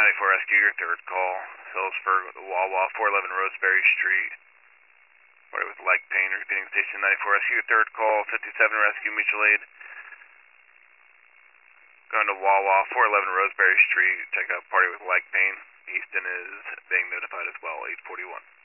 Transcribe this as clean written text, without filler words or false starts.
94 Rescue, your third call. Phillipsburg, Wawa, 411 Roseberry Street. Party with leg pain, repeating station 94 Rescue, your third call. 57 Rescue, mutual aid. Going to Wawa, 411 Roseberry Street. Check out party with leg pain. Easton is being notified as well, 841.